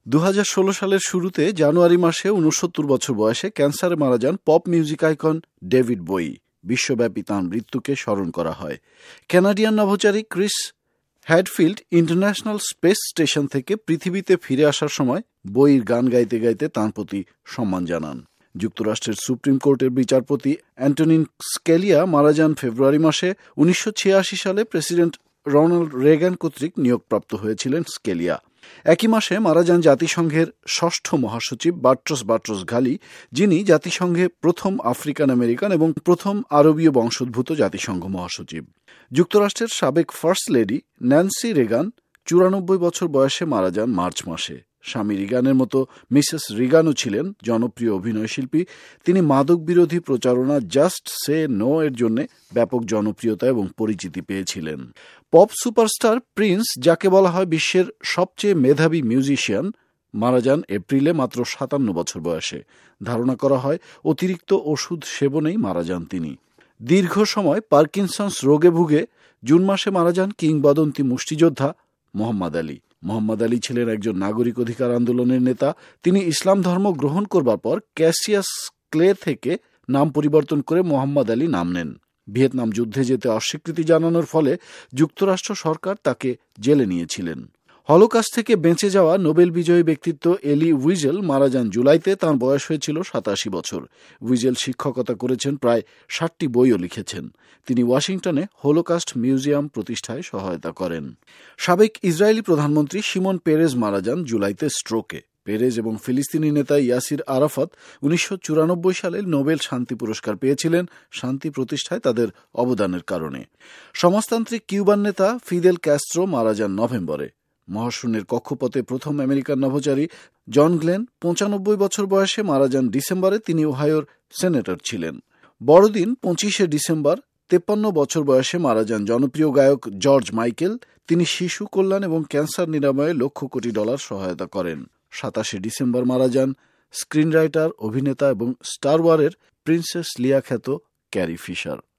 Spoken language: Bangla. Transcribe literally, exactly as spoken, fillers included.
দু হাজার ষোলো সালের শুরুতে জানুয়ারি মাসে ঊনসত্তর বছর বয়সে ক্যান্সারে মারা যান pop music icon David Bowie. বিশ্বব্যাপী তাঁর মৃত্যুকে স্মরণ করা হয়। কানাডিয়ান নভোচারী Chris Hadfield International Space Station থেকে পৃথিবীতে ফিরে আসার সময় বোয়ির গান গাইতে গাইতে তাঁর প্রতি সম্মান জানান। যুক্তরাষ্ট্রের সুপ্রিম কোর্টের বিচারপতি অ্যান্টনিন স্কেলিয়া মারা যান ফেব্রুয়ারি মাসে। উনিশশো ছিয়াশি সালে প্রেসিডেন্ট রোনাল্ড রেগান কর্তৃক নিয়োগপ্রাপ্ত হয়েছিলেন স্কেলিয়া। একই মাসে মারা যান জাতিসংঘের ষষ্ঠ মহাসচিব বাট্রস বাট্রস ঘালি, যিনি জাতিসংঘে প্রথম আফ্রিকান আমেরিকান এবং প্রথম আরবীয় বংশোদ্ভূত জাতিসংঘ মহাসচিব। যুক্তরাষ্ট্রের সাবেক ফার্স্ট লেডি ন্যান্সি রেগান চুরানব্বই বছর বয়সে মারা যান মার্চ মাসে। স্বামী রিগানের মতো মিসেস রিগানও ছিলেন জনপ্রিয় অভিনয়শিল্পী। তিনি মাদক বিরোধী প্রচারণা জাস্ট সে নো এর জন্য ব্যাপক জনপ্রিয়তা এবং পরিচিতি পেয়েছিলেন। পপ সুপারস্টার প্রিন্স, যাকে বলা হয় বিশ্বের সবচেয়ে মেধাবী মিউজিশিয়ান, মারা যান এপ্রিলে মাত্র সাতান্ন বছর বয়সে। ধারণা করা হয় অতিরিক্ত ওষুধ সেবনেই মারা যান তিনি। দীর্ঘ সময় পার্কিনসন্স রোগে ভুগে জুন মাসে মারা যান কিংবদন্তি মুষ্টিযোদ্ধা মোহাম্মদ আলী। মোহাম্মদ আলী ছিলেন একজন নাগরিক অধিকার আন্দোলনের নেতা। তিনি ইসলাম ধর্ম গ্রহণ করবার পর ক্যাসিয়াস ক্লে থেকে নাম পরিবর্তন করে মোহাম্মদ আলী নাম নেন। ভিয়েতনাম যুদ্ধে যেতে অস্বীকৃতি জানানোর ফলে যুক্তরাষ্ট্র সরকার তাকে জেলে নিয়েছিলেন। হলোকাস্ট থেকে বেঁচে যাওয়া নোবেল বিজয়ী ব্যক্তিত্ব এলি উইজেল মারা যান জুলাইতে। তাঁর বয়স হয়েছিল সাতাশি বছর। উইজেল শিক্ষকতা করেছেন, প্রায় ষাটটি বইও লিখেছেন। তিনি ওয়াশিংটনে হলোকাস্ট মিউজিয়াম প্রতিষ্ঠায় সহায়তা করেন। সাবেক ইসরায়েলি প্রধানমন্ত্রী শিমন পেরেজ মারা যান জুলাইতে স্ট্রোকে। পেরেজ এবং ফিলিস্তিনি নেতা ইয়াসির আরাফাত উনিশশো চুরানব্বই সালে নোবেল শান্তি পুরস্কার পেয়েছিলেন শান্তি প্রতিষ্ঠায় তাদের অবদানের কারণে। সমাজতান্ত্রিক কিউবান নেতা ফিদেল ক্যাস্ট্রো মারা যান নভেম্বরে। মহাশূন্যের কক্ষপথে প্রথম আমেরিকান নভোচারী জন গ্লেন পঁচানব্বই বছর বয়সে মারা যান ডিসেম্বরে। তিনি ওহাইওর সেনেটর ছিলেন। বড়দিন পঁচিশে ডিসেম্বর তেপ্পান্ন বছর বয়সে মারা যান জনপ্রিয় গায়ক জর্জ মাইকেল। তিনি শিশু কল্যাণ এবং ক্যান্সার নিরাময়ে লক্ষ কোটি ডলার সহায়তা করেন। সাতাশে ডিসেম্বর মারা যান স্ক্রিনরাইটার, অভিনেতা এবং স্টার ওয়ারের প্রিন্সেস লিয়া খ্যাত ক্যারি ফিশার।